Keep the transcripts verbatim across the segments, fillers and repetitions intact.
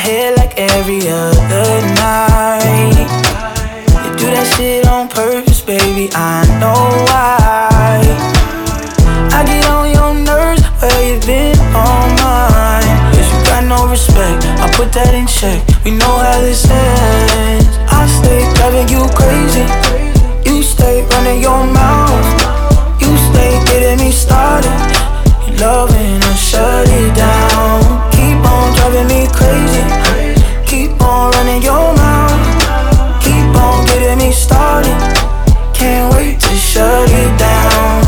head like every other night. You do that shit on purpose, baby, I know why. I get on your nerves, well, you've been on mine. Cause you got no respect, I put that in check. We know how this ends. I stay driving you crazy, you stay running your mouth, you stay getting me started. You loving, I shut it down. Keep on driving me crazy, keep on running your mouth, keep on getting me started. Can't wait to shut it down.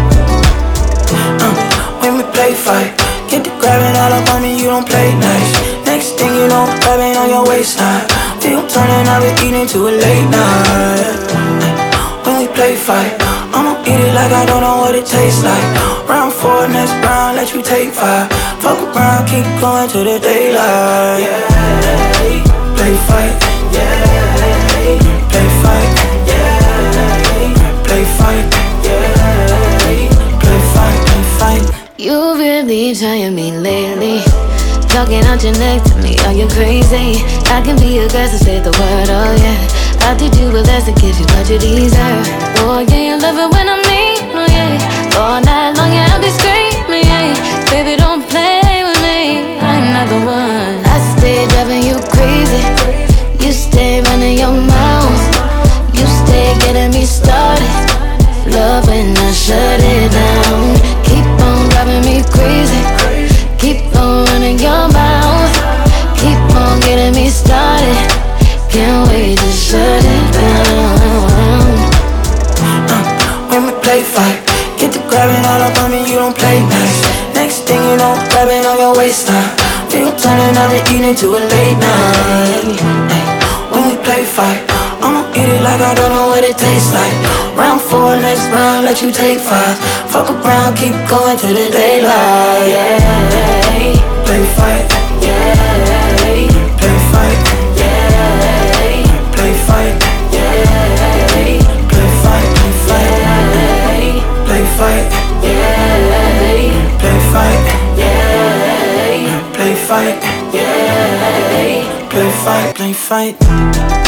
uh, When we play fight, get to grabbing all up on me, you don't play nice. Next thing you know, grabbing on your waistline. We gon' turn another evening to a late night. When we play fight, I'ma eat it like I don't know what it tastes like. Round four, next round, let you take five. Fuck around, keep going to the daylight. Yeah, play fight. Yeah, play fight. Yeah, play fight. Yeah, play fight, play fight. You really trying me lately, talking out your neck to me, are you crazy? I can be aggressive, say the word, oh yeah. I did you a less to give you what you deserve. Oh yeah, you love it when I'm mean, oh yeah. All night long, yeah, I'll be screaming, yeah. Baby, don't play with me, I'm not the one. I stay driving you crazy, you stay running your mouth, you stay getting me started. Love when I shut it down. Keep on driving me crazy, keep on running your mouth, keep on getting me started. Can't wait to shut it down. uh, When we play fight, get to grabbing all up on me, you don't play nice. Next thing you know, grabbing on your waistline. We gon' turn another evening to a late night. Ay, when we play fight, I'ma eat it like I don't know what it tastes like. Round four, next round, let you take five. Fuck around, keep going to the daylight. Yeah, play fight. Yeah, play fight. Yeah, play fight. Yeah, play fight, play fight. Play fight. Yeah, play fight. Yeah, play fight. Yeah, play fight, play fight.